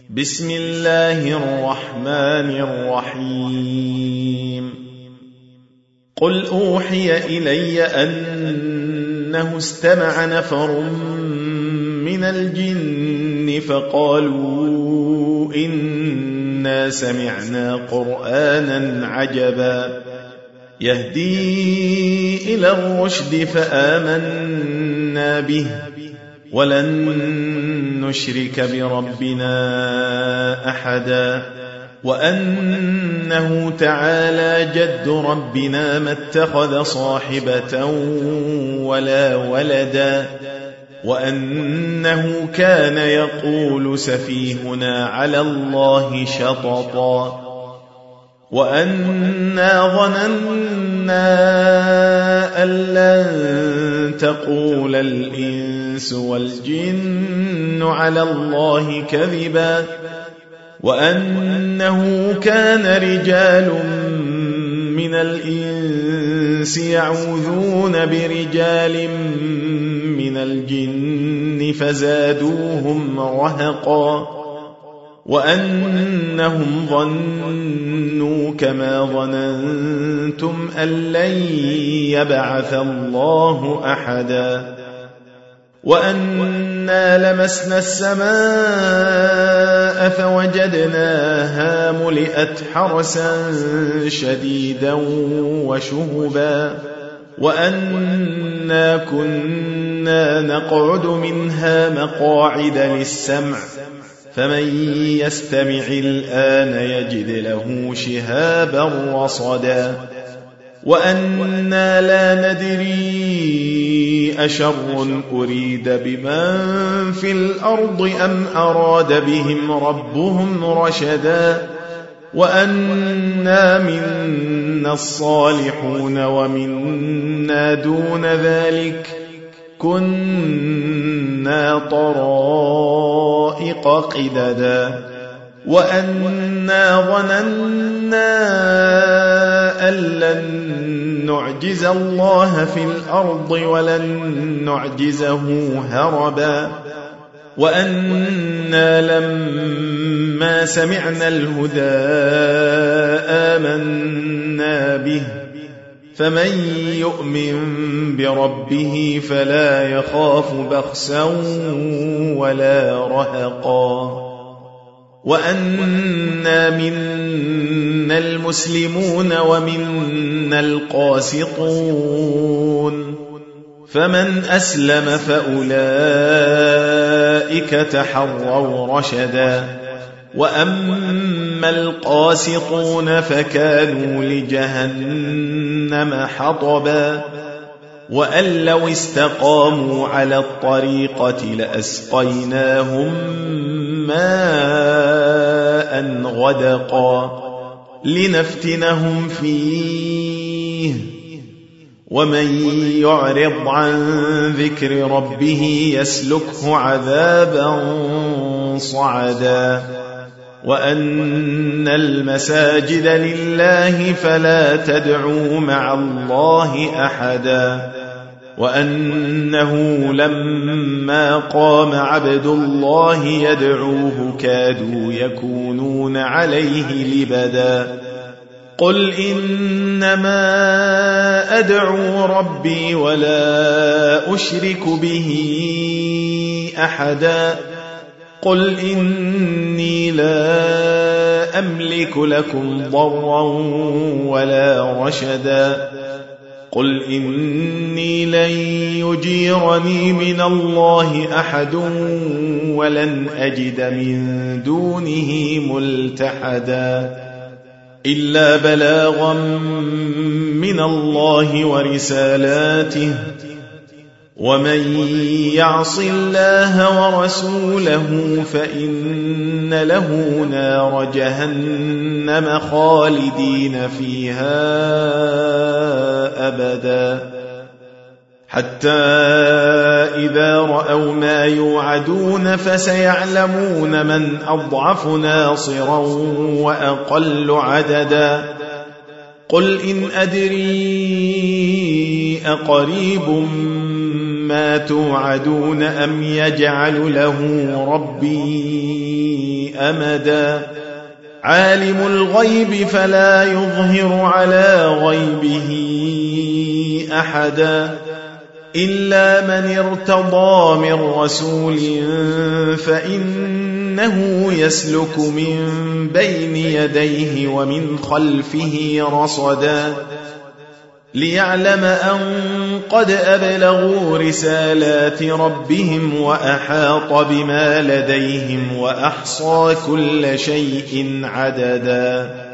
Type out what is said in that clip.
بسم الله الرحمن الرحيم قل أوحي إلي أنه استمع نفر من الجن فقالوا إنا سمعنا قرآنا عجبا يهدي إلى الرشد فآمنا به ولن نشرك بربنا أحدا وأنه تعالى جد ربنا ما اتخذ صاحبة ولا ولدا وأنه كان يقول سفيهنا على الله شططا وأنا ظننا أن لن تقول الإنس والجن على الله كذبا وأنه كان رجال من الإنس يعوذون برجال من الجن فزادوهم رهقا وأنهم ظنوا كما ظننتم أن لن يبعث الله أحدا وأنا لمسنا السماء فوجدناها ملئت حرسا شديدا وشهبا وأنا كنا نقعد منها مقاعد للسمع فمن يستمع الآن يجد له شهابا رصدا وأنا لا ندري أشر أريد بمن في الأرض أم أراد بهم ربهم رشدا وأنا منا الصالحون ومنا دون ذلك كنا طرائق قددا وأنا ظننا أن لن نعجز الله في الأرض ولن نعجزه هربا وأنا لما سمعنا الهدى آمنا به فمن يؤمن بربه فلا يخاف بخسا ولا رهقا وأنا منا المسلمون ومنا القاسطون فمن أسلم فأولئك تحروا رشدا وأما القاسطون فكانوا لجهنم حطبا وأن لو استقاموا على الطريقة لأسقيناهم ماء غدقا لنفتنهم فيه ومن يعرض عن ذكر ربه يسلكه عذابا صعدا وأن المساجد لله فلا تدعوا مع الله أحدا وأنه لما قام عبد الله يدعوه كادوا يكونون عليه لبدا قل إنما أدعو ربي ولا أشرك به أحدا قل إني لا أملك لكم ضرا ولا رشدا قل إني لن يجيرني من الله أحد ولن أجد من دونه ملتحدا إلا بلاغا من الله ورسالاته ومن يعص الله ورسوله فإن له نار جهنم خالدين فيها أبدا حتى إذا رأوا ما يوعدون فسيعلمون من أضعف ناصرا وأقل عددا قل إن أدري أقريب ما توعدون أم يجعل له ربي أمدا عالم الغيب فلا يظهر على غيبه أحدا إلا من ارتضى من رسول فإنه يسلك من بين يديه ومن خلفه رصدا ليعلم أن قد أبلغوا رسالات ربهم وأحاط بما لديهم وأحصى كل شيء عددا